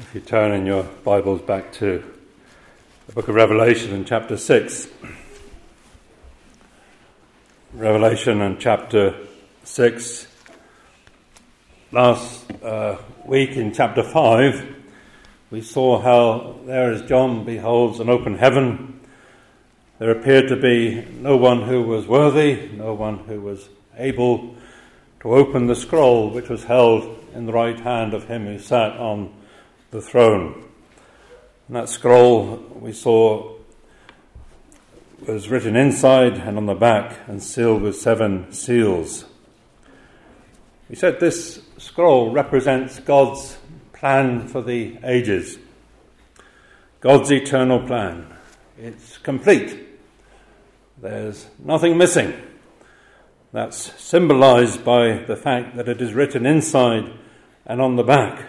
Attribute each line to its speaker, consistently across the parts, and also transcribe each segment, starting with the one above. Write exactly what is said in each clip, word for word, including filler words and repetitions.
Speaker 1: If you turn in your Bibles back to the book of Revelation in chapter six. Revelation and chapter six. Last uh, week in chapter five, we saw how there as John beholds an open heaven, there appeared to be no one who was worthy, no one who was able to open the scroll which was held in the right hand of him who sat on the throne. And that scroll we saw was written inside and on the back and sealed with seven seals. We said this scroll represents God's plan for the ages, God's eternal plan. It's complete. There's nothing missing. That's symbolized by the fact that it is written inside and on the back.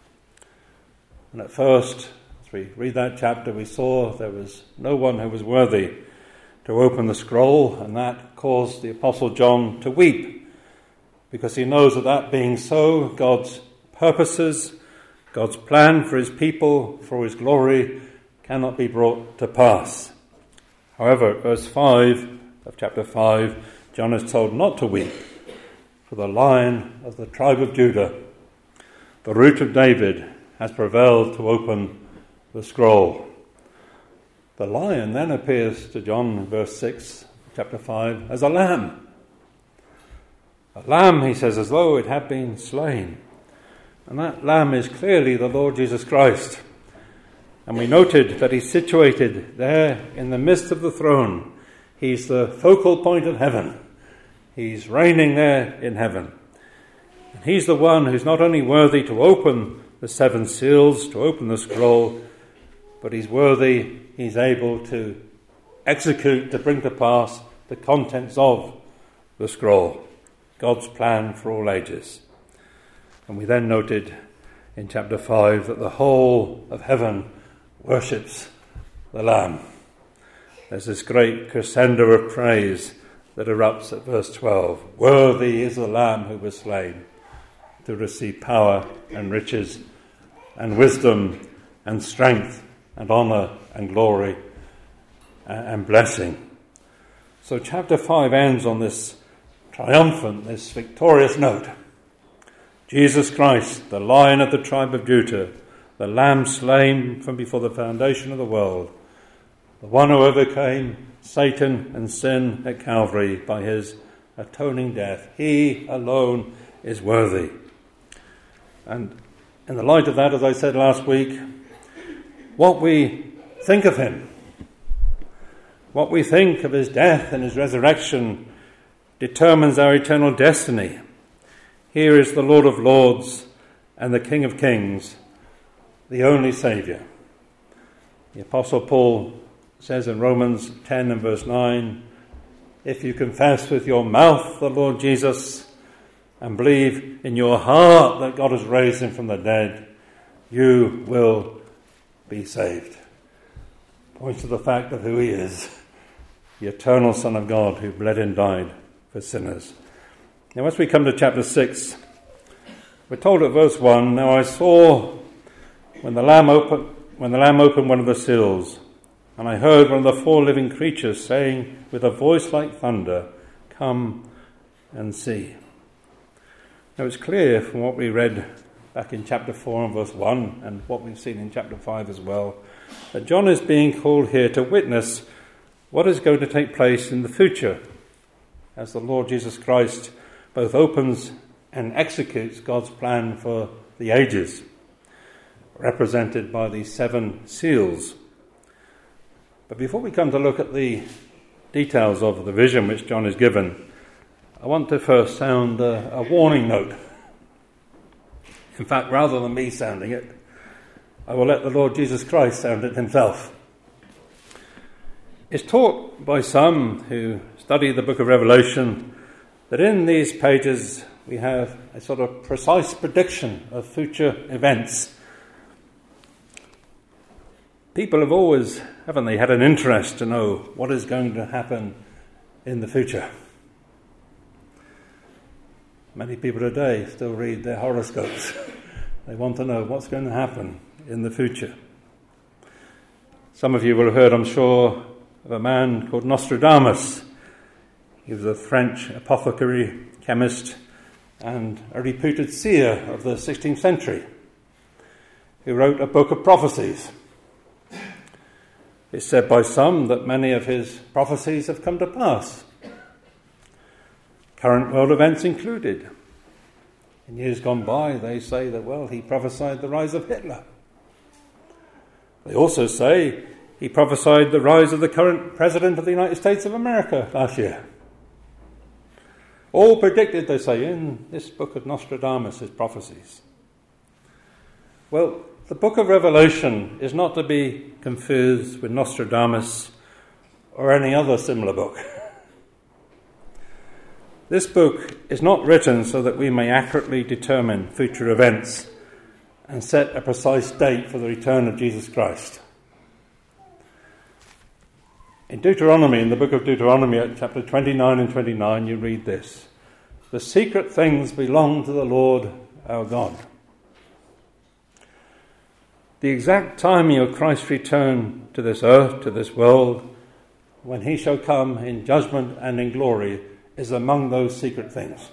Speaker 1: And at first, as we read that chapter, we saw there was no one who was worthy to open the scroll, and that caused the Apostle John to weep, because he knows that that being so, God's purposes, God's plan for his people, for his glory, cannot be brought to pass. However, verse five of chapter five, John is told not to weep, for the Lion of the tribe of Judah, the Root of David, has prevailed to open the scroll. The lion then appears to John in verse six, chapter five, as a lamb. A lamb, he says, as though it had been slain. And that lamb is clearly the Lord Jesus Christ. And we noted that he's situated there in the midst of the throne. He's the focal point of heaven. He's reigning there in heaven. And he's the one who's not only worthy to open the seven seals, to open the scroll, but he's worthy, he's able to execute, to bring to pass the contents of the scroll, God's plan for all ages. And we then noted in chapter five that the whole of heaven worships the Lamb. There's this great crescendo of praise that erupts at verse twelve. Worthy is the Lamb who was slain to receive power and riches and wisdom and strength and honour and glory and blessing. So chapter five ends on this triumphant, this victorious note. Jesus Christ, the Lion of the tribe of Judah, the Lamb slain from before the foundation of the world, the one who overcame Satan and sin at Calvary by his atoning death. He alone is worthy. And in the light of that, as I said last week, what we think of him, what we think of his death and his resurrection determines our eternal destiny. Here is the Lord of Lords and the King of Kings, the only Saviour. The Apostle Paul says in Romans ten and verse nine, if you confess with your mouth the Lord Jesus and believe in your heart that God has raised him from the dead, you will be saved. Points to the fact of who he is, the eternal Son of God who bled and died for sinners. Now as we come to chapter six, we're told at verse one, now I saw when the Lamb opened, when the Lamb opened one of the seals, and I heard one of the four living creatures saying with a voice like thunder, come and see. Now it's clear from what we read back in chapter four and verse one and what we've seen in chapter five as well, that John is being called here to witness what is going to take place in the future as the Lord Jesus Christ both opens and executes God's plan for the ages, represented by these seven seals. But before we come to look at the details of the vision which John is given, I want to first sound a, a warning note. In fact, rather than me sounding it, I will let the Lord Jesus Christ sound it himself. It's taught by some who study the book of Revelation that in these pages we have a sort of precise prediction of future events. People have always, haven't they, had an interest to know what is going to happen in the future. Many people today still read their horoscopes. They want to know what's going to happen in the future. Some of you will have heard, I'm sure, of a man called Nostradamus. He was a French apothecary, chemist, and a reputed seer of the sixteenth century, who wrote a book of prophecies. It's said by some that many of his prophecies have come to pass, current world events included. In years gone by, they say that, well, he prophesied the rise of Hitler. They also say he prophesied the rise of the current President of the United States of America last year. All predicted, they say, in this book of Nostradamus' prophecies. Well, the book of Revelation is not to be confused with Nostradamus or any other similar book. This book is not written so that we may accurately determine future events and set a precise date for the return of Jesus Christ. In Deuteronomy, in the book of Deuteronomy, at chapter twenty-nine and twenty-nine, you read this: "The secret things belong to the Lord our God." The exact timing of Christ's return to this earth, to this world, when he shall come in judgment and in glory, is among those secret things.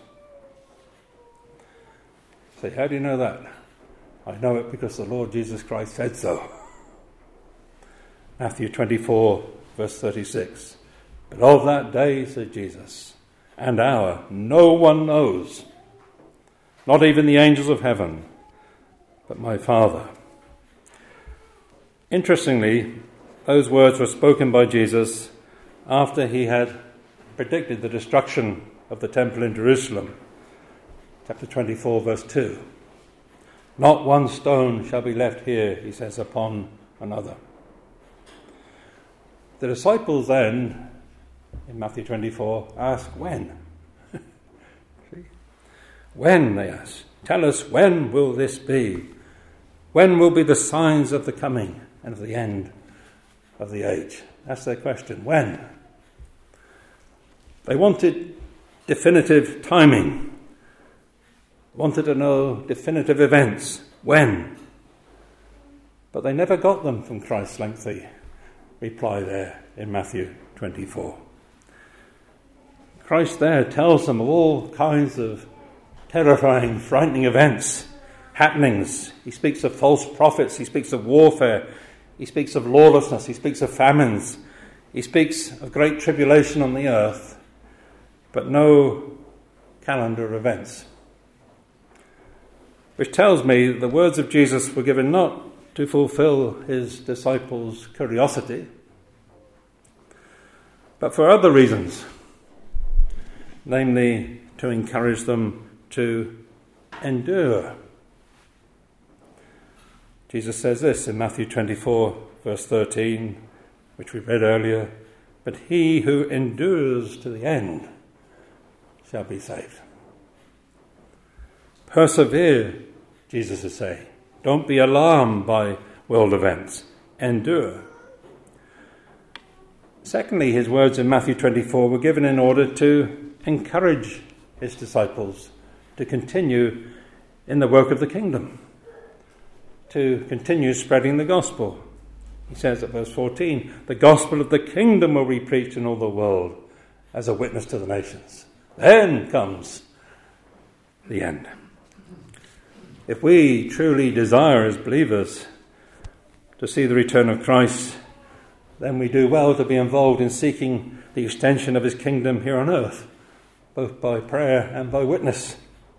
Speaker 1: Say, how do you know that? I know it because the Lord Jesus Christ said so. Matthew twenty-four, verse thirty-six. "But of that day, said Jesus, and hour, no one knows, not even the angels of heaven, but my Father." Interestingly, those words were spoken by Jesus after he had predicted the destruction of the temple in Jerusalem. Chapter twenty-four, verse two. "Not one stone shall be left here," he says, "upon another." The disciples then, in Matthew twenty-four, ask when. See? When, they ask. Tell us, when will this be? When will be the signs of the coming and of the end of the age? That's their question. When? They wanted definitive timing, wanted to know definitive events. When? But they never got them from Christ's lengthy reply there in Matthew twenty-four. Christ there tells them of all kinds of terrifying, frightening events, happenings. He speaks of false prophets, he speaks of warfare, he speaks of lawlessness, he speaks of famines, he speaks of great tribulation on the earth, but no calendar of events. Which tells me that the words of Jesus were given not to fulfill his disciples' curiosity, but for other reasons, namely to encourage them to endure. Jesus says this in Matthew twenty-four, verse thirteen, which we read earlier: "But he who endures to the end shall be saved." Persevere, Jesus is saying. Don't be alarmed by world events. Endure. Secondly, his words in Matthew twenty-four were given in order to encourage his disciples to continue in the work of the kingdom, to continue spreading the gospel. He says at verse fourteen, "The gospel of the kingdom will be preached in all the world as a witness to the nations." Then comes the end. If we truly desire as believers to see the return of Christ, then we do well to be involved in seeking the extension of his kingdom here on earth, both by prayer and by witness.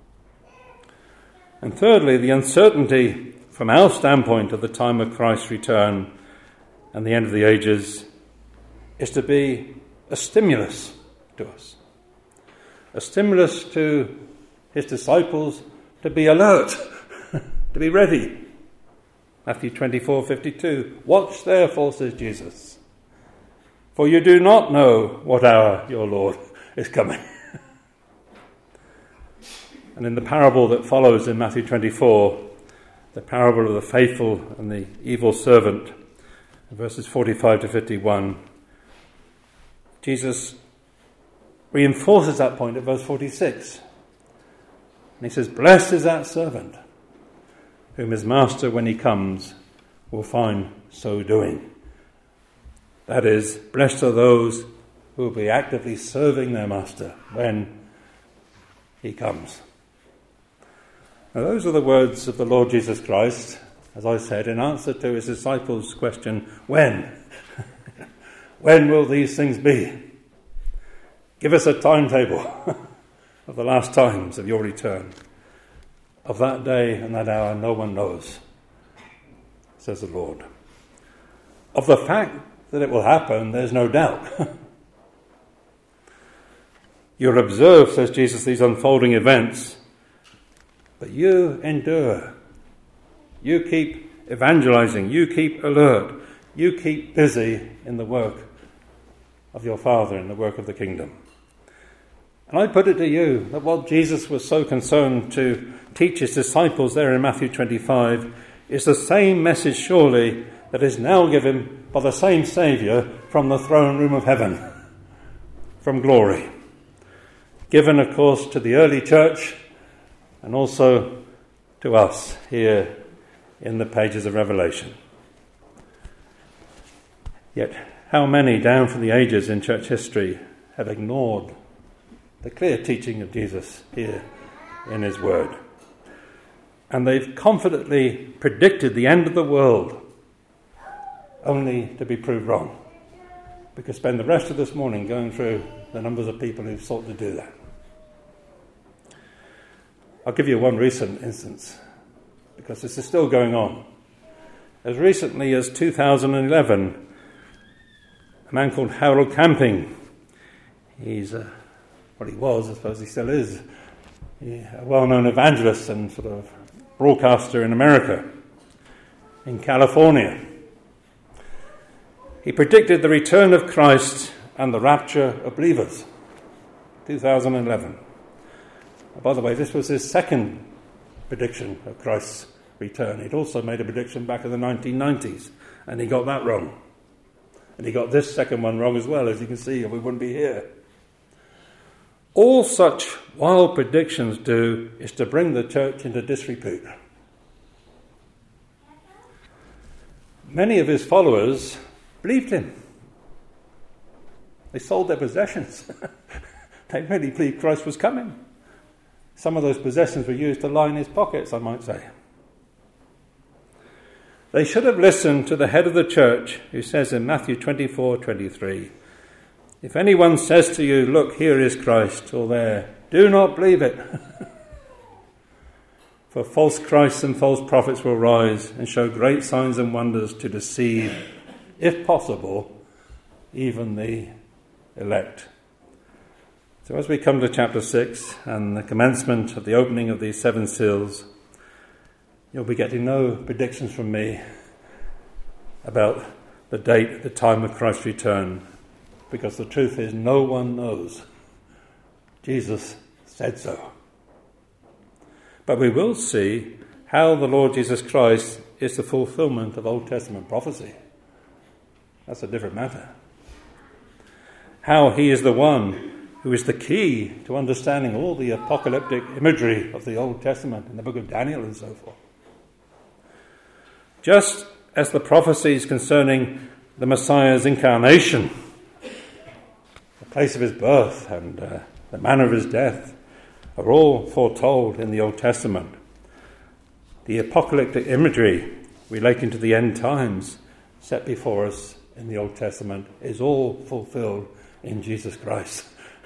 Speaker 1: And thirdly, the uncertainty from our standpoint of the time of Christ's return and the end of the ages is to be a stimulus to us. A stimulus to his disciples to be alert, to be ready. Matthew twenty-four fifty-two. "Watch therefore," says Jesus, "for you do not know what hour your Lord is coming." And in the parable that follows in Matthew twenty-four, the parable of the faithful and the evil servant, verses forty-five to fifty-one, Jesus reinforces that point at verse forty-six. And he says, "Blessed is that servant whom his master, when he comes, will find so doing. That is, blessed are those who will be actively serving their master when he comes. Now, those are the words of the Lord Jesus Christ, as I said, in answer to his disciples' question, when? When will these things be? Give us a timetable of the last times of your return. Of that day and that hour no one knows, says the Lord. Of the fact that it will happen, there's no doubt. You'll observe, says Jesus, these unfolding events, but you endure. You keep evangelizing. You keep alert. You keep busy in the work of your Father, in the work of the kingdom. And I put it to you that what Jesus was so concerned to teach his disciples there in Matthew twenty-five is the same message, surely, that is now given by the same Saviour from the throne room of heaven, from glory. Given, of course, to the early church and also to us here in the pages of Revelation. Yet, how many down from the ages in church history have ignored the clear teaching of Jesus here in his word? And they've confidently predicted the end of the world, only to be proved wrong. We could spend the rest of this morning going through the numbers of people who've sought to do that. I'll give you one recent instance, because this is still going on. As recently as two thousand eleven, a man called Harold Camping, he's a, what he was, I suppose he still is, a well-known evangelist and sort of broadcaster in America, in California. He predicted the return of Christ and the rapture of believers, two thousand eleven. By the way, this was his second prediction of Christ's return. He'd also made a prediction back in the nineteen nineties, and he got that wrong. And he got this second one wrong as well, as you can see, or we wouldn't be here. All such wild predictions do is to bring the church into disrepute. Many of his followers believed him. They sold their possessions. They really believed Christ was coming. Some of those possessions were used to line his pockets, I might say. They should have listened to the head of the church, who says in Matthew twenty-four twenty-three, if anyone says to you, look, here is Christ, or there, do not believe it. For false Christs and false prophets will rise and show great signs and wonders to deceive, if possible, even the elect. So as we come to chapter six and the commencement of the opening of these seven seals, you'll be getting no predictions from me about the date, the time of Christ's return, because the truth is no one knows. Jesus said so. But we will see how the Lord Jesus Christ is the fulfillment of Old Testament prophecy. That's a different matter. How he is the one who is the key to understanding all the apocalyptic imagery of the Old Testament in the book of Daniel and so forth. Just as the prophecies concerning the Messiah's incarnation, the place of his birth and uh, the manner of his death are all foretold in the Old Testament, the apocalyptic imagery relating to the end times set before us in the Old Testament is all fulfilled in Jesus Christ.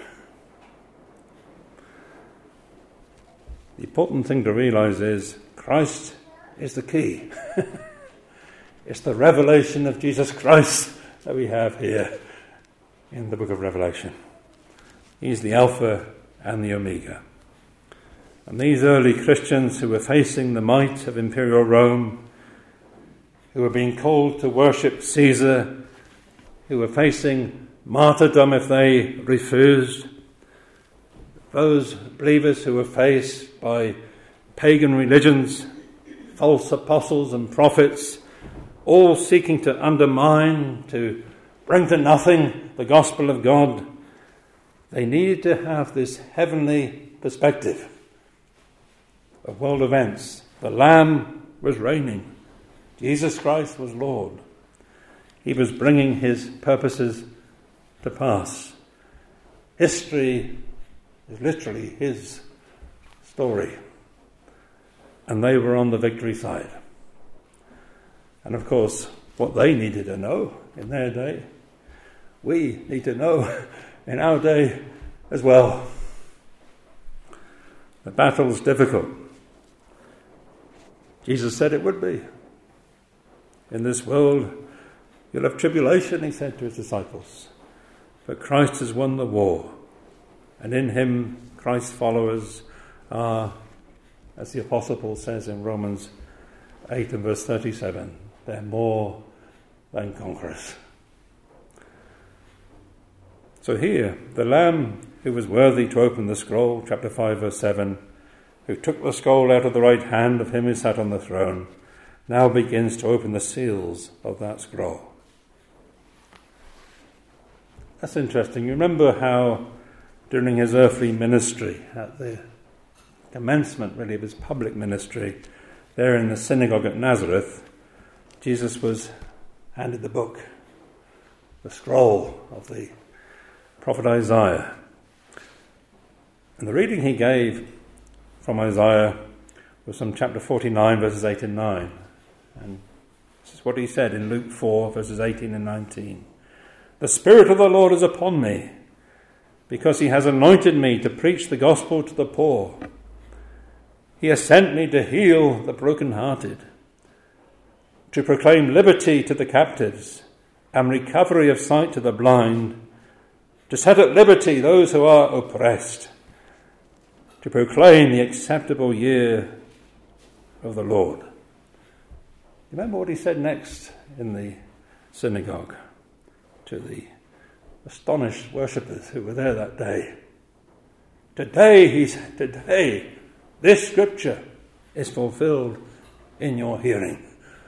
Speaker 1: The important thing to realize is Christ is the key. It's the revelation of Jesus Christ that we have here in the book of Revelation. He's the Alpha and the Omega. And these early Christians who were facing the might of imperial Rome, who were being called to worship Caesar, who were facing martyrdom if they refused, those believers who were faced by pagan religions, false apostles and prophets, all seeking to undermine, to bring to nothing the gospel of God, they needed to have this heavenly perspective of world events. The Lamb was reigning. Jesus Christ was Lord. He was bringing his purposes to pass. History is literally his story. And they were on the victory side. And of course, what they needed to know in their day, we need to know in our day as well. The battle's difficult. Jesus said it would be. In this world, you'll have tribulation, he said to his disciples. But Christ has won the war. And in him, Christ's followers are, as the Apostle Paul says in Romans eight and verse thirty-seven, they're more than conquerors. So here, the Lamb who was worthy to open the scroll, chapter five, verse seven, who took the scroll out of the right hand of him who sat on the throne, now begins to open the seals of that scroll. That's interesting. You remember how during his earthly ministry, at the commencement really of his public ministry, there in the synagogue at Nazareth, Jesus was handed the book, the scroll of the prophet Isaiah. And the reading he gave from Isaiah was from chapter forty-nine, verses eight and nine. And this is what he said in Luke four, verses eighteen and nineteen. The Spirit of the Lord is upon me, because he has anointed me to preach the gospel to the poor. He has sent me to heal the brokenhearted, to proclaim liberty to the captives and recovery of sight to the blind, to set at liberty those who are oppressed, to proclaim the acceptable year of the Lord. Remember what he said next in the synagogue to the astonished worshippers who were there that day. Today, he said, today, this scripture is fulfilled in your hearing.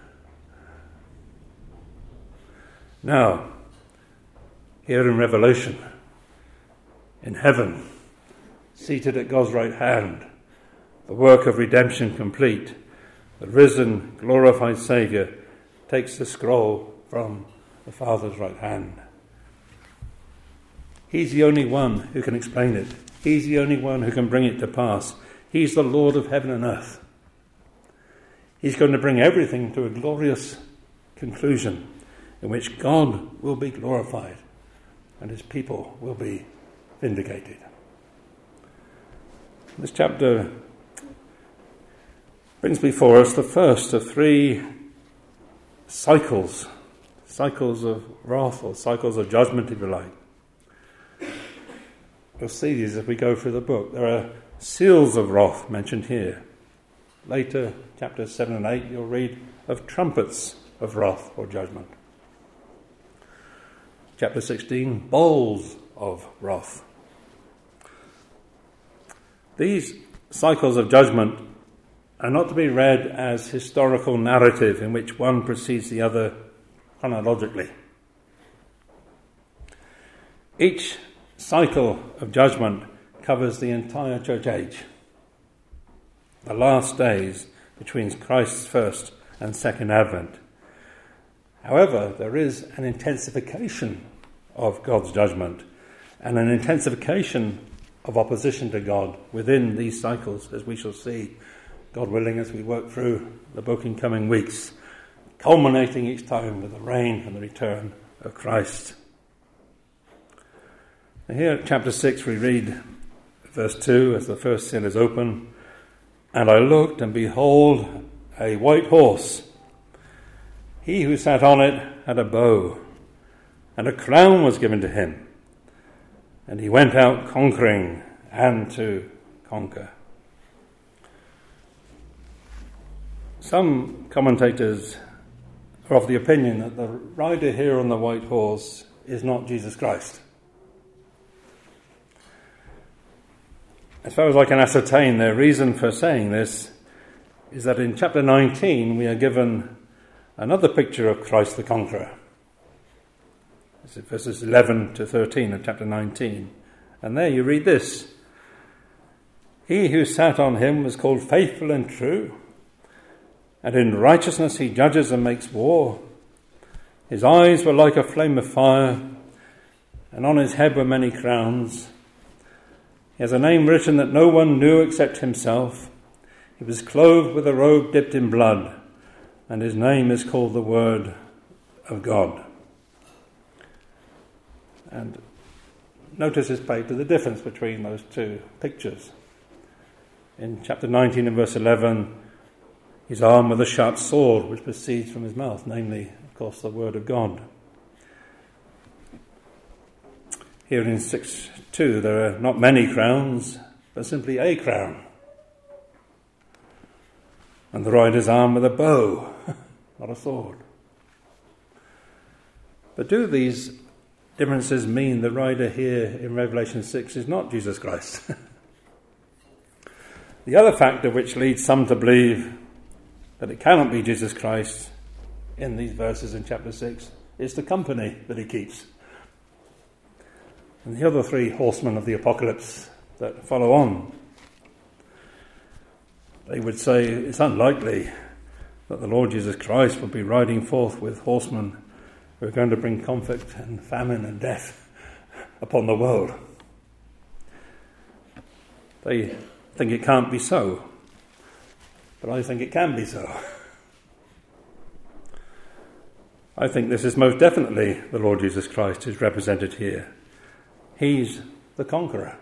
Speaker 1: Now, here in Revelation, in heaven, seated at God's right hand, the work of redemption complete, the risen, glorified Saviour takes the scroll from the Father's right hand. He's the only one who can explain it. He's the only one who can bring it to pass. He's the Lord of heaven and earth. He's going to bring everything to a glorious conclusion in which God will be glorified and his people will be vindicated. This chapter brings before us the first of three cycles, cycles of wrath or cycles of judgment, if you like. We'll see these as we go through the book. There are seals of wrath mentioned here. Later, chapters seven and eight, you'll read of trumpets of wrath or judgment. Chapter sixteen, bowls of wrath. These cycles of judgment are not to be read as historical narrative in which one precedes the other chronologically. Each cycle of judgment covers the entire church age, the last days between Christ's first and second advent. However, there is an intensification of God's judgment and an intensification of opposition to God within these cycles, as we shall see, God willing, as we work through the book in coming weeks, culminating each time with the reign and the return of Christ. Now here at chapter six we read verse two as the first seal is open. And I looked, and behold, a white horse. He who sat on it had a bow, and a crown was given to him. And he went out conquering and to conquer. Some commentators are of the opinion that the rider here on the white horse is not Jesus Christ. As far as I can ascertain, their reason for saying this is that in chapter nineteen we are given another picture of Christ the Conqueror. This is verses eleven to thirteen of chapter nineteen. And there you read this. He who sat on him was called Faithful and True, and in righteousness he judges and makes war. His eyes were like a flame of fire, and on his head were many crowns. He has a name written that no one knew except himself. He was clothed with a robe dipped in blood, and his name is called the Word of God. And notice is paid to the difference between those two pictures. In chapter nineteen and verse eleven, he's armed with a sharp sword which proceeds from his mouth, namely, of course, the Word of God. Here in six two, there are not many crowns, but simply a crown. And the rider's armed with a bow, not a sword. But do these differences mean the rider here in Revelation six is not Jesus Christ? The other factor which leads some to believe that it cannot be Jesus Christ in these verses in chapter six is the company that he keeps. And the other three horsemen of the apocalypse that follow on, they would say it's unlikely that the Lord Jesus Christ would be riding forth with horsemen who are going to bring conflict and famine and death upon the world. They think it can't be so, but I think it can be so. I think this is most definitely the Lord Jesus Christ who's represented here. He's the conqueror.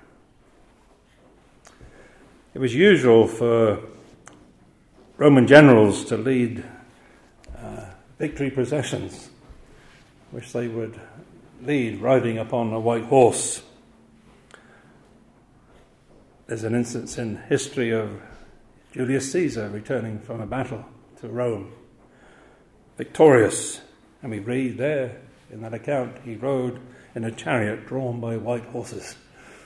Speaker 1: It was usual for Roman generals to lead uh, victory processions, which they would lead riding upon a white horse. There's an instance in history of Julius Caesar returning from a battle to Rome, victorious. And we read there in that account, he rode in a chariot drawn by white horses.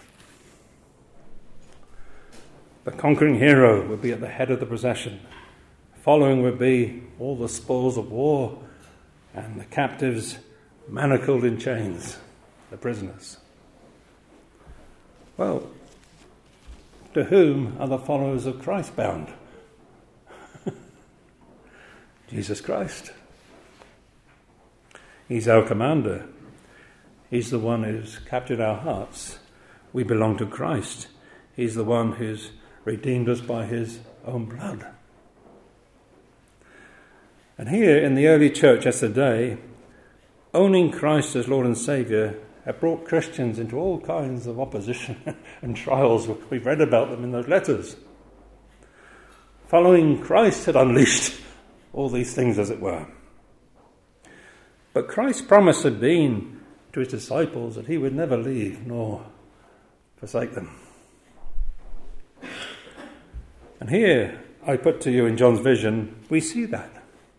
Speaker 1: The conquering hero would be at the head of the procession. Following would be all the spoils of war and the captives manacled in chains, the prisoners. Well, to whom are the followers of Christ bound? Jesus Christ. He's our commander. He's the one who's captured our hearts. We belong to Christ. He's the one who's redeemed us by his own blood. And here in the early church yesterday, owning Christ as Lord and Saviour had brought Christians into all kinds of opposition and trials. We've read about them in those letters. Following Christ had unleashed all these things, as it were. But Christ's promise had been to his disciples that he would never leave nor forsake them. And here, I put to you in John's vision, we see that.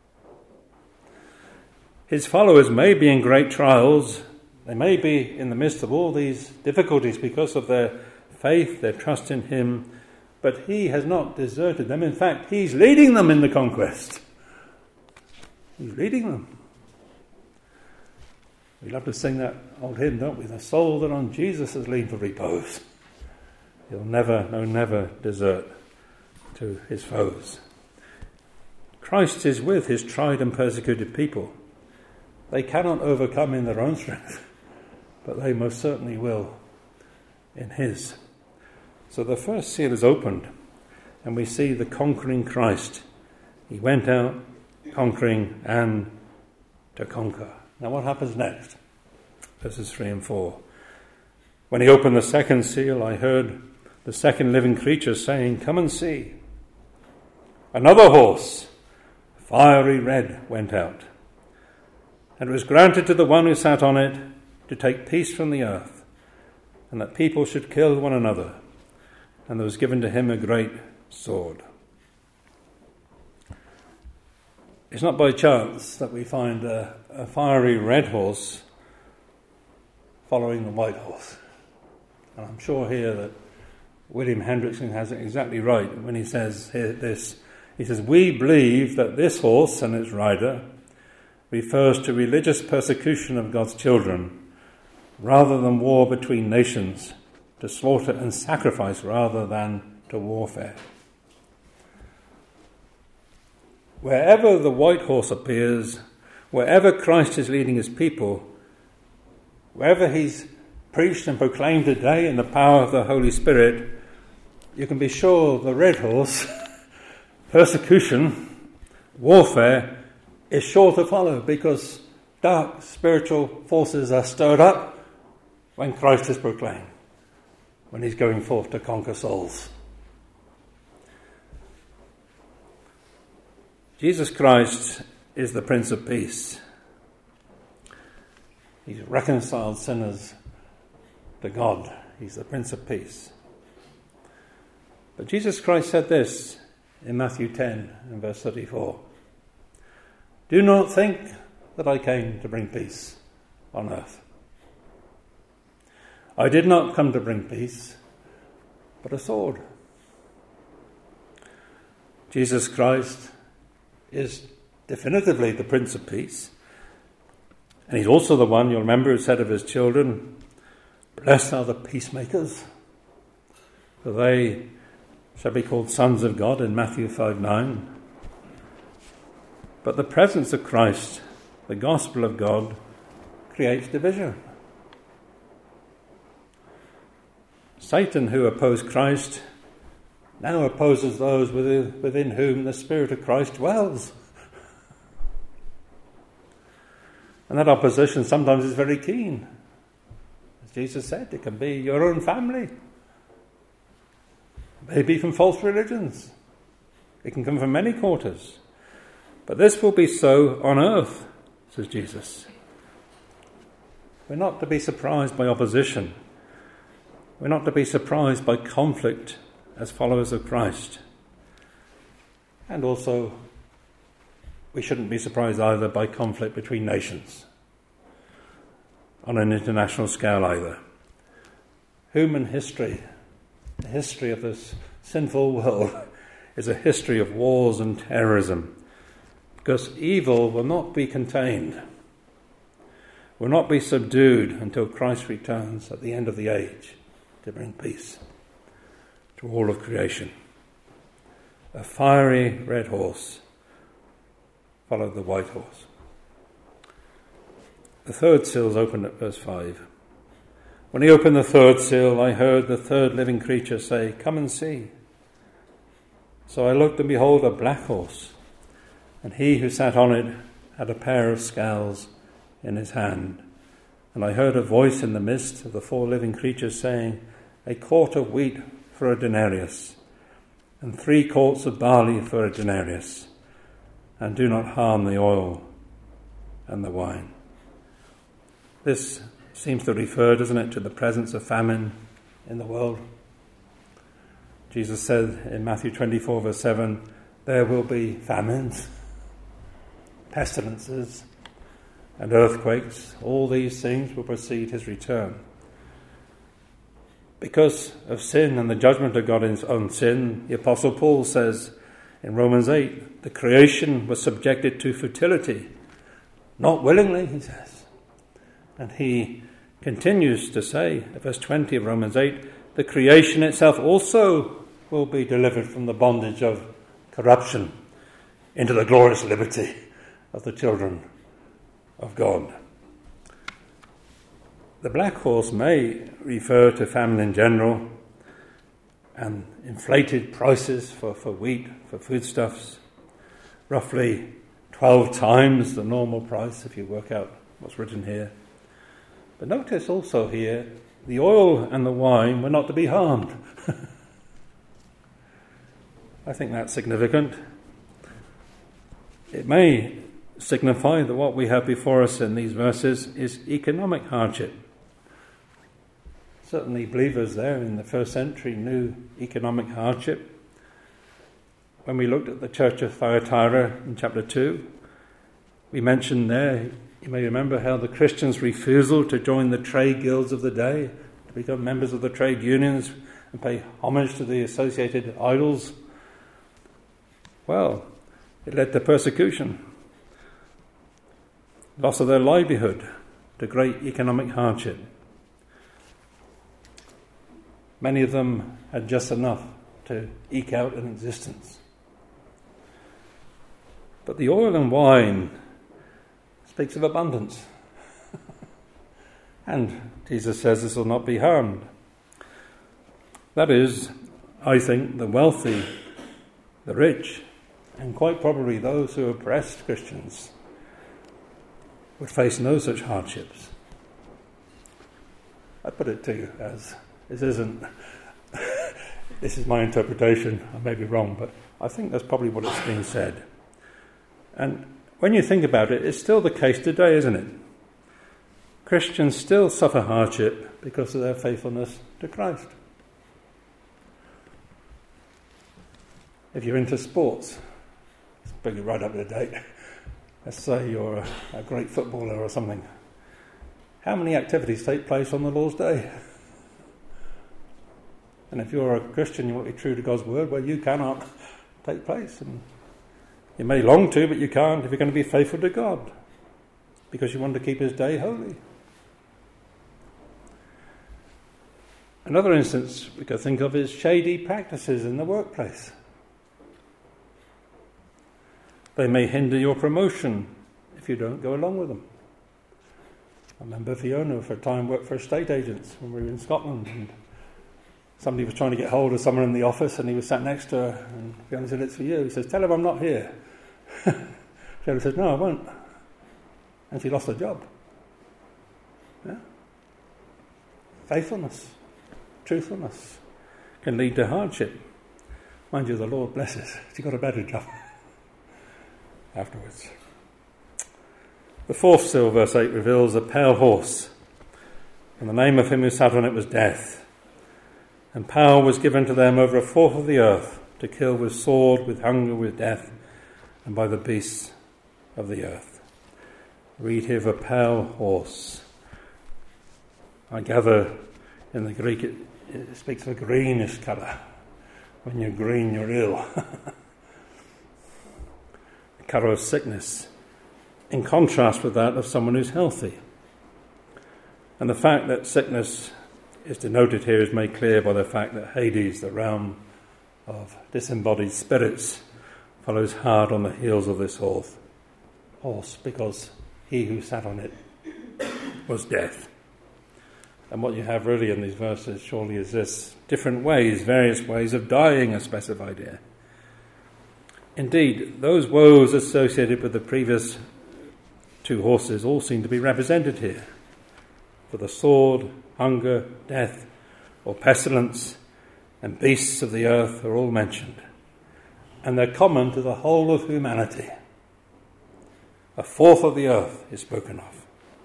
Speaker 1: His followers may be in great trials. They may be in the midst of all these difficulties because of their faith, their trust in him, but he has not deserted them. In fact, he's leading them in the conquest. He's leading them. We love to sing that old hymn, don't we? The soul that on Jesus has leaned for repose. He'll never, no, never desert to his foes. Christ is with his tried and persecuted people. They cannot overcome in their own strength, but they most certainly will in his. So the first seal is opened, and we see the conquering Christ. He went out conquering and to conquer. Now what happens next? Verses three and four. When he opened the second seal, I heard the second living creature saying, "Come and see." Another horse, fiery red, went out. And it was granted to the one who sat on it to take peace from the earth, and that people should kill one another. And there was given to him a great sword. It's not by chance that we find a, a fiery red horse following the white horse. And I'm sure here that William Hendrickson has it exactly right when he says here this. He says, "We believe that this horse and its rider refers to religious persecution of God's children rather than war between nations, to slaughter and sacrifice rather than to warfare." wherever the white horse appears, wherever Christ is leading his people, wherever he's preached and proclaimed today in the power of the Holy Spirit, you can be sure the red horse, persecution, warfare, is sure to follow, because dark spiritual forces are stirred up when Christ is proclaimed, when he's going forth to conquer souls. Jesus Christ is the Prince of Peace. He's reconciled sinners to God. He's the Prince of Peace. But Jesus Christ said this in Matthew ten and verse thirty-four. Do not think that I came to bring peace on earth. I did not come to bring peace, but a sword. Jesus Christ is definitively the Prince of Peace. And he's also the one, you'll remember, who said of his children, blessed are the peacemakers, for they shall be called sons of God in Matthew five nine. But the presence of Christ, the gospel of God, creates division. Satan, who opposed Christ, now opposes those within, within whom the Spirit of Christ dwells. And that opposition sometimes is very keen. As Jesus said, it can be your own family. It may be from false religions. It can come from many quarters. But this will be so on earth, says Jesus. We're not to be surprised by opposition. We're not to be surprised by conflict as followers of Christ. And also, we shouldn't be surprised either by conflict between nations on an international scale either. Human history, the history of this sinful world, is a history of wars and terrorism, because evil will not be contained, will not be subdued until Christ returns at the end of the age to bring peace to all of creation. A fiery red horse followed the white horse. The third seal is opened at verse five. When he opened the third seal, I heard the third living creature say, come and see. So I looked, and behold, a black horse, and he who sat on it had a pair of scales in his hand. And I heard a voice in the midst of the four living creatures saying, a quart of wheat for a denarius, and three quarts of barley for a denarius, and do not harm the oil and the wine. This seems to refer, doesn't it, to the presence of famine in the world. Jesus said in Matthew twenty-four verse seven, there will be famines, pestilences, and earthquakes. All these things will precede his return. Because of sin and the judgment of God on sin, the Apostle Paul says in Romans eight, the creation was subjected to futility. Not willingly, he says. And he continues to say, verse twenty of Romans eight, the creation itself also will be delivered from the bondage of corruption into the glorious liberty of the children of God. The black horse may refer to famine in general and inflated prices for, for wheat, for foodstuffs, roughly twelve times the normal price if you work out what's written here. But notice also here, the oil and the wine were not to be harmed. I think that's significant. It may signify that what we have before us in these verses is economic hardship. Certainly believers there in the first century knew economic hardship. When we looked at the church of Thyatira in chapter two, we mentioned there, you may remember how the Christians' refusal to join the trade guilds of the day, to become members of the trade unions and pay homage to the associated idols, well, it led to persecution, loss of their livelihood, to great economic hardship. Many of them had just enough to eke out an existence. But the oil and wine speaks of abundance. And Jesus says this will not be harmed. That is, I think, the wealthy, the rich, and quite probably those who are oppressed Christians would face no such hardships. I put it to you as, this isn't, this is my interpretation, I may be wrong, but I think that's probably what it's being said. And when you think about it, it's still the case today, isn't it? Christians still suffer hardship because of their faithfulness to Christ. If you're into sports, let's bring it right up to date. Let's say you're a, a great footballer or something. How many activities take place on the Lord's Day? And if you're a Christian, you want to be true to God's word, well, you cannot take place. And you may long to, but you can't if you're going to be faithful to God, because you want to keep his day holy. Another instance we could think of is shady practices in the workplace. They may hinder your promotion if you don't go along with them. I remember Fiona for a time worked for estate agents when we were in Scotland, and somebody was trying to get hold of someone in the office and he was sat next to her, and Fiona said, "It's for you." He says, "Tell him I'm not here." Fiona said, "No, I won't." And she lost her job. Yeah? Faithfulness, truthfulness can lead to hardship. Mind you, the Lord blesses. She got a better job afterwards. The fourth seal, verse eight, reveals a pale horse, and the name of him who sat on it was Death. And power was given to them over a fourth of the earth, to kill with sword, with hunger, with death, and by the beasts of the earth. Read here of a pale horse. I gather in the Greek it, it speaks of a greenish colour. When you're green, you're ill. The colour of sickness, in contrast with that of someone who's healthy. And the fact that sickness is denoted here is made clear by the fact that Hades, the realm of disembodied spirits, follows hard on the heels of this horse, horse because he who sat on it was death. And what you have really in these verses surely is this: different ways, various ways of dying are specified here. Indeed, those woes associated with the previous two horses all seem to be represented here. For the sword, hunger, death, or pestilence, and beasts of the earth are all mentioned. And they're common to the whole of humanity. A fourth of the earth is spoken of.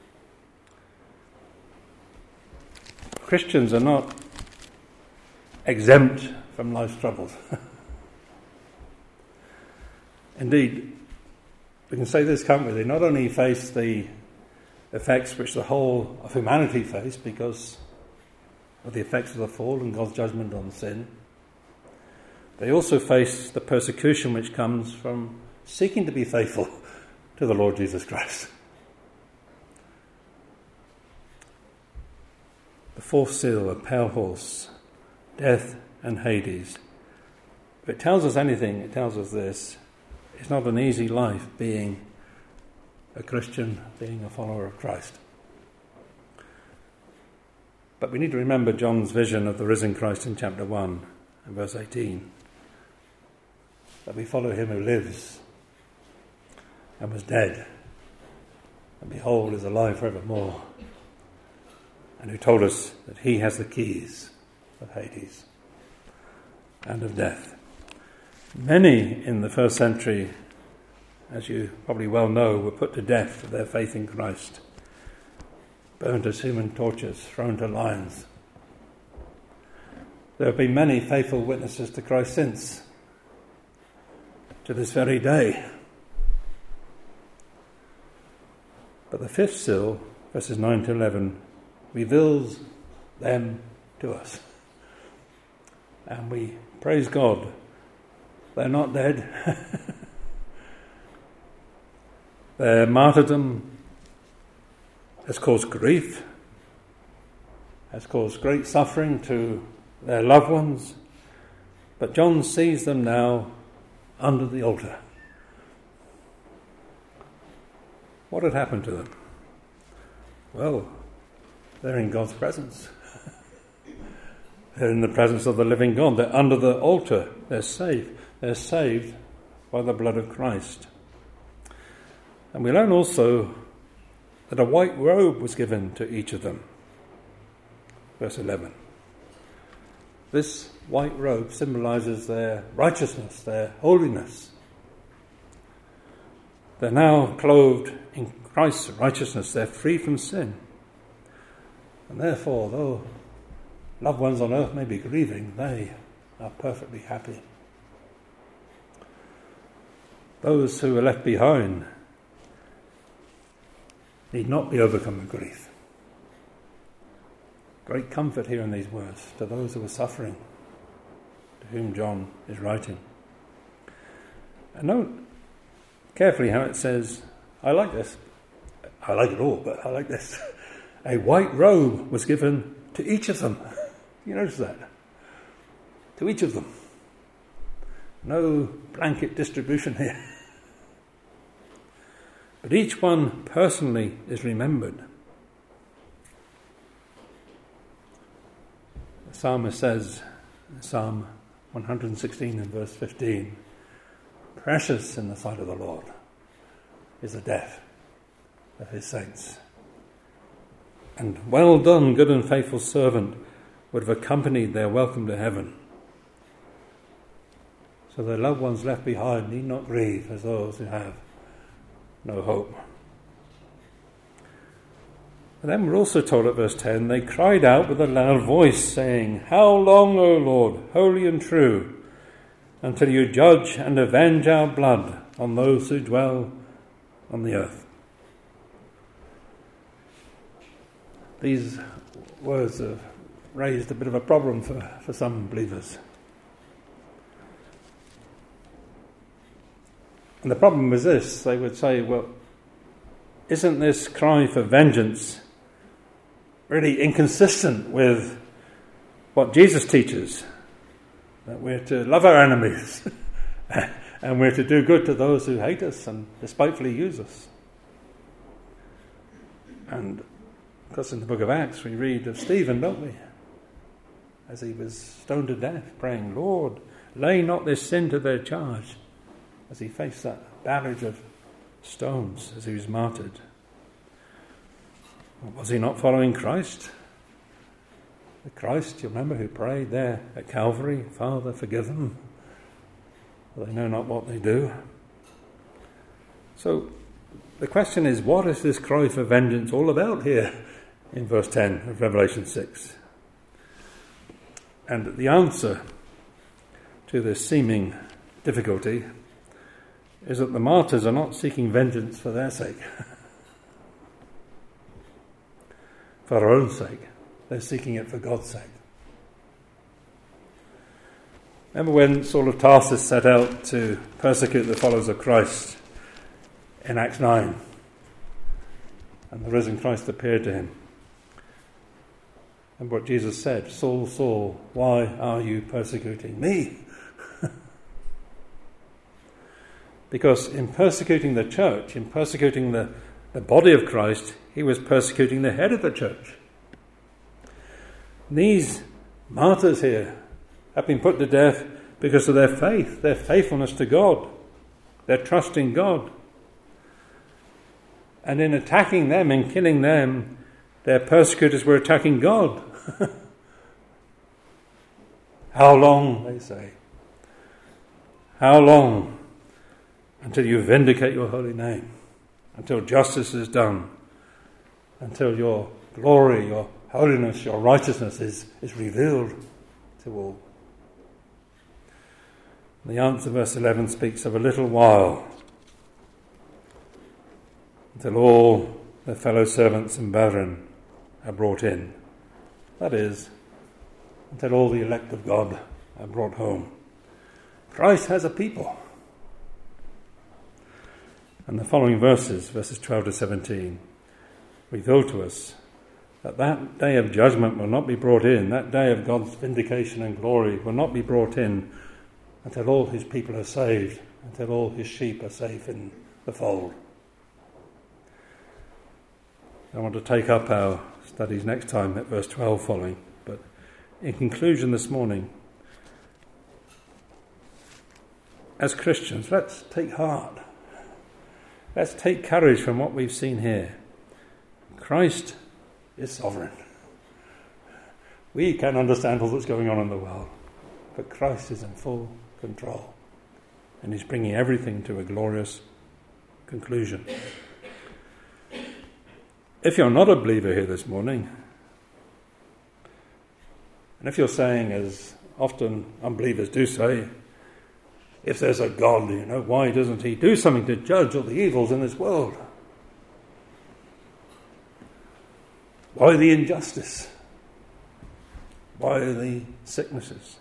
Speaker 1: Christians are not exempt from life's troubles. Indeed, we can say this, can't we? They not only face the effects which the whole of humanity face because of the effects of the fall and God's judgment on sin, they also face the persecution which comes from seeking to be faithful to the Lord Jesus Christ. The fourth seal, a pale horse, death and Hades. If it tells us anything, it tells us this: it's not an easy life being a Christian, being a follower of Christ. But we need to remember John's vision of the risen Christ in chapter one and verse eighteen. That we follow him who lives and was dead, and behold is alive forevermore, and who told us that he has the keys of Hades and of death. Many in the first century, as you probably well know, were put to death for their faith in Christ, burned as human torches, thrown to lions. There have been many faithful witnesses to Christ since, to this very day. But the fifth seal, verses nine to eleven, reveals them to us. And we praise God, they're not dead. Their martyrdom has caused grief, has caused great suffering to their loved ones, but John sees them now under the altar. what had happened to them? Well, they're in God's presence. They're in the presence of the living God. They're under the altar. They're saved. They're saved by the blood of Christ. And we learn also that a white robe was given to each of them. Verse eleven. This white robe symbolizes their righteousness, their holiness. They're now clothed in Christ's righteousness. They're free from sin. And therefore, though loved ones on earth may be grieving, they are perfectly happy. Those who are left behind need not be overcome with grief. Great comfort here in these words to those who are suffering, to whom John is writing. And note carefully how it says, I like this. I like it all, but I like this. A white robe was given to each of them. You notice that? To each of them. No blanket distribution here. But each one personally is remembered. The psalmist says, Psalm one sixteen and verse fifteen, precious in the sight of the Lord is the death of his saints. And well done, good and faithful servant, would have accompanied their welcome to heaven. So their loved ones left behind need not grieve as those who have no hope. And then we're also told at verse ten, they cried out with a loud voice, saying, How long, O Lord, holy and true, until you judge and avenge our blood on those who dwell on the earth? These words have raised a bit of a problem for, for some believers. And the problem is this, they would say, well, isn't this cry for vengeance really inconsistent with what Jesus teaches? That we're to love our enemies and we're to do good to those who hate us and despitefully use us. And of course in the book of Acts we read of Stephen, don't we? As he was stoned to death, praying, Lord, lay not this sin to their charge, as he faced that barrage of stones as he was martyred. Was he not following Christ? The Christ, you remember, who prayed there at Calvary, Father, forgive them, for they know not what they do. So the question is, what is this cry for vengeance all about here in verse ten of Revelation six? And the answer to this seeming difficulty is that the martyrs are not seeking vengeance for their sake, for their own sake. They're seeking it for God's sake. Remember when Saul of Tarsus set out to persecute the followers of Christ in Acts nine, and the risen Christ appeared to him. And what Jesus said, Saul, Saul, why are you persecuting me? Because in persecuting the church, in persecuting the, the body of Christ, he was persecuting the head of the church. These martyrs here have been put to death because of their faith, their faithfulness to God, their trust in God. And in attacking them and killing them, their persecutors were attacking God. How long, they say? How long until you vindicate your holy name? Until justice is done? Until your glory, your holiness, your righteousness is, is revealed to all? The answer, verse eleven, speaks of a little while, until all their fellow servants and brethren are brought in. That is, until all the elect of God are brought home. Christ has a people. And the following verses, verses twelve to seventeen, reveal to us that that day of judgment will not be brought in, that day of God's vindication and glory will not be brought in until all his people are saved, until all his sheep are safe in the fold. I want to take up our studies next time at verse twelve following. But in conclusion this morning, as Christians, let's take heart. Let's take courage from what we've seen here. Christ is sovereign. We can understand all that's going on in the world, but Christ is in full control, and he's bringing everything to a glorious conclusion. If you're not a believer here this morning, and if you're saying, as often unbelievers do say, if there's a God, you know, why doesn't he do something to judge all the evils in this world? Why the injustice? Why the sicknesses?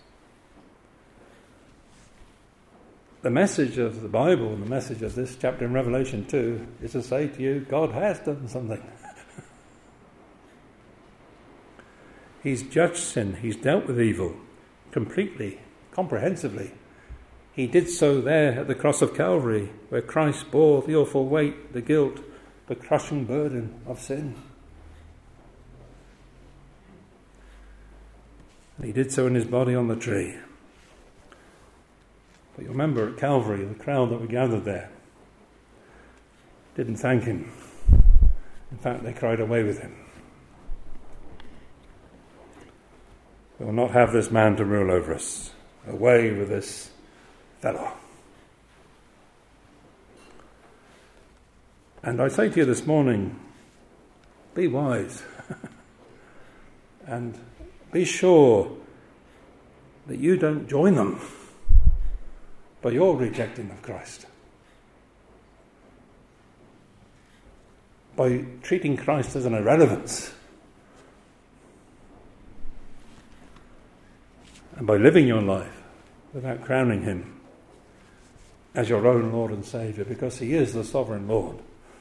Speaker 1: The message of the Bible and the message of this chapter in Revelation two is to say to you, God has done something. He's judged sin. He's dealt with evil completely, comprehensively. He did so there at the cross of Calvary, where Christ bore the awful weight, the guilt, the crushing burden of sin. And he did so in his body on the tree. But you remember at Calvary, the crowd that were gathered there didn't thank him. In fact, they cried away with him. We will not have this man to rule over us. Away with this fellow. And I say to you this morning, be wise and be sure that you don't join them by your rejecting of Christ, by treating Christ as an irrelevance, and by living your life without crowning him as your own Lord and Saviour, because he is the sovereign Lord.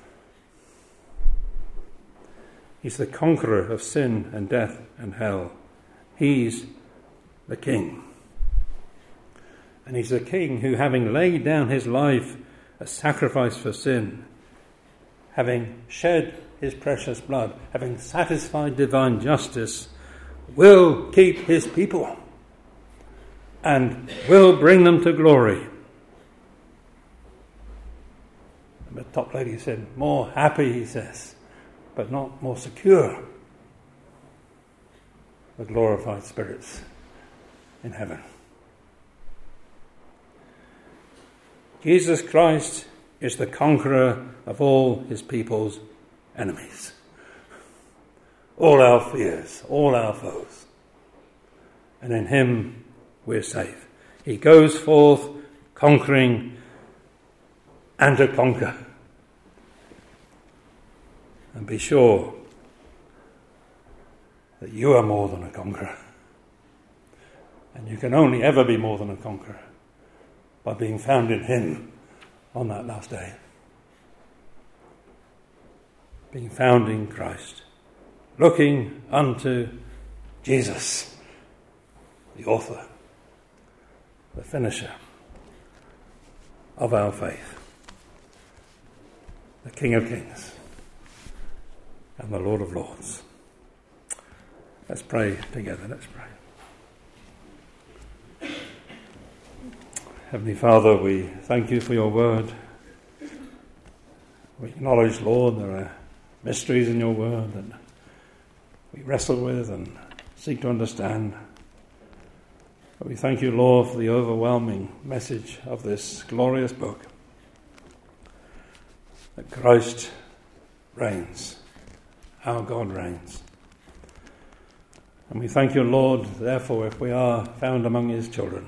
Speaker 1: He's the conqueror of sin and death and hell. He's the King. And he's the King who, having laid down his life a sacrifice for sin, having shed his precious blood, having satisfied divine justice, will keep his people and will bring them to glory. And the top lady said, more happy, he says, but not more secure. The glorified spirits in heaven. Jesus Christ is the conqueror of all his people's enemies. All our fears, all our foes. And in him we're safe. He goes forth conquering and to conquer. And be sure that you are more than a conqueror. And you can only ever be more than a conqueror by being found in him on that last day. Being found in Christ. Looking unto Jesus, the author, the finisher of our faith, the King of Kings and the Lord of Lords. Let's pray together. Let's pray. Heavenly Father, we thank you for your word. We acknowledge, Lord, there are mysteries in your word that we wrestle with and seek to understand. But we thank you, Lord, for the overwhelming message of this glorious book, that Christ reigns, our God reigns. And we thank you, Lord, therefore, if we are found among his children,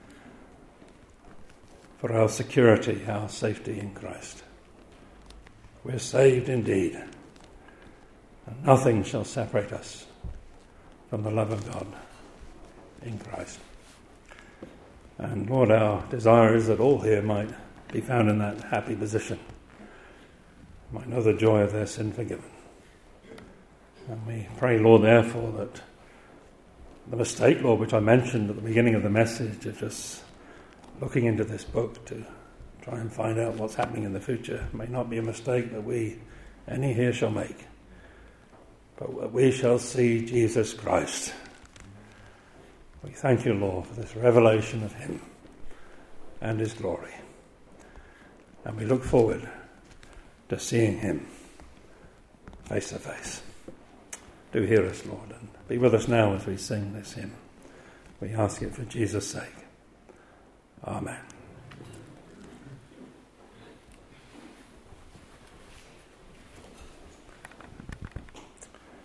Speaker 1: for our security, our safety in Christ. We're saved indeed, and nothing shall separate us from the love of God in Christ. And Lord, our desire is that all here might be found in that happy position, might know the joy of their sin forgiven. And we pray, Lord, therefore, that the mistake, Lord, which I mentioned at the beginning of the message, of just looking into this book to try and find out what's happening in the future, may not be a mistake that we, any here, shall make. but we shall see Jesus Christ. We thank you, Lord, for this revelation of him and his glory. And we look forward to seeing him face to face. Do hear us, Lord, and be with us now as we sing this hymn. We ask it for Jesus' sake. Amen.